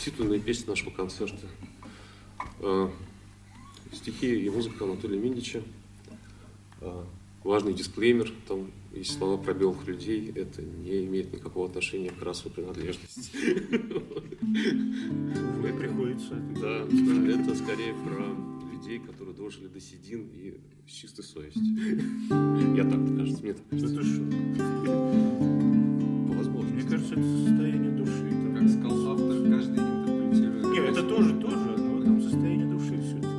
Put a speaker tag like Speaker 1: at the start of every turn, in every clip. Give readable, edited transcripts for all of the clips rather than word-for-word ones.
Speaker 1: титульная песня нашего концерта. Стихи и музыка Анатолия Миндича. Важный дисклеймер, там есть слова про белых людей, это не имеет никакого отношения к расовой принадлежности.
Speaker 2: Увы, приходится.
Speaker 1: Да, это скорее про людей, которые дожили до седин и с чистой совестью. Я так кажется, мне так кажется.
Speaker 2: Это что?
Speaker 1: По возможности.
Speaker 2: Мне кажется, это состояние души.
Speaker 3: Как сказал автор, каждый интерпретирует.
Speaker 2: Нет, это тоже, но там состояние души все-таки.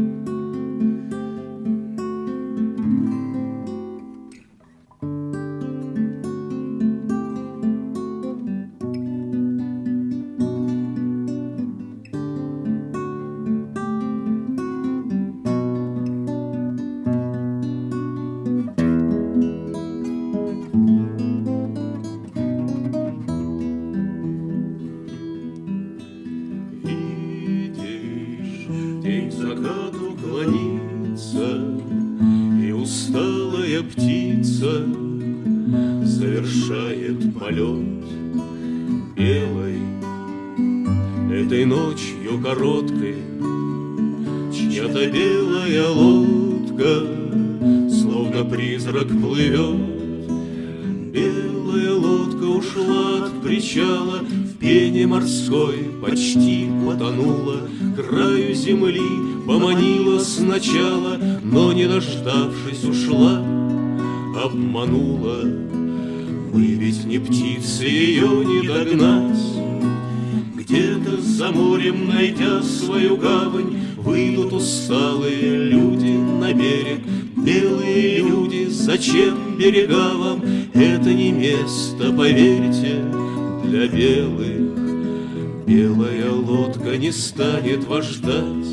Speaker 1: Закату клонится, и усталая птица совершает полет белой этой ночью короткой. Чья-то белая лодка, словно призрак, плывет. Белая лодка ушла от причала, в пене морской почти потонула. Краю земли поманила сначала, но, не дождавшись, ушла, обманула. Мы ведь не птицы, ее не догнать. Где-то за морем, найдя свою гавань, выйдут усталые люди на берег. Белые люди, зачем берега вам? Это не место, поверьте, для белых. Белая лодка не станет вас ждать.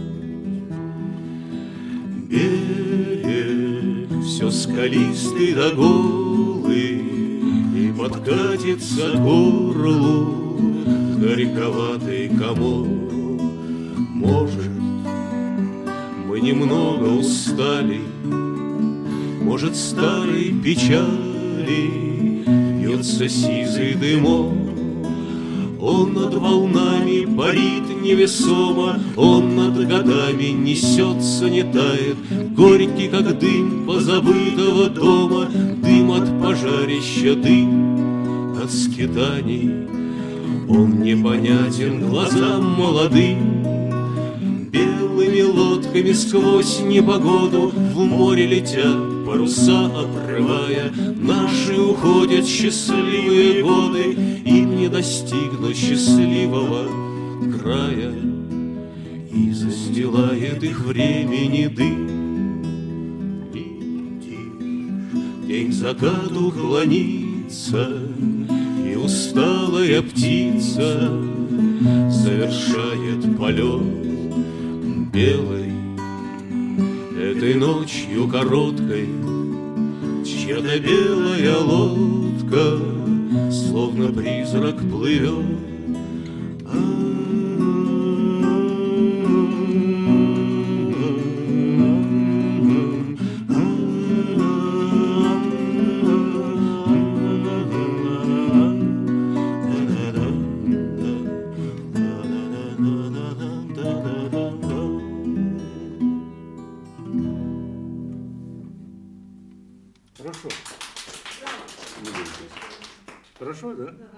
Speaker 1: Берег все скалистый да голый, и подкатится к горлу горьковатый комок. Может, мы немного устали, может, старой печали вьется сизый дымок. Он над волнами парит невесомо, он над годами несется, не тает, горький, как дым позабытого дома, дым от пожарища, дым от скитаний. Он непонятен глазам молодым. Белыми лодками сквозь непогоду в море летят паруса, обрывая. Наши уходят счастливые годы, им не достигнуть счастливого края. И застилает их времени дым. День к закату клонится, и усталая птица совершает полет белой этой ночью короткой. Чья-то белая лодка, словно призрак, плывет.
Speaker 2: Хорошо. Хорошо, да?